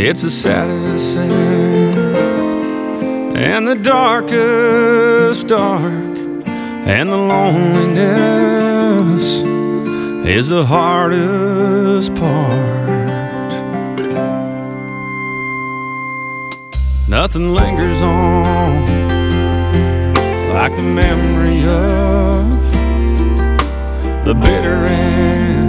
It's the saddest sad, and the darkest dark, and the loneliness is the hardest part. Nothing lingers on like the memory of the bitter end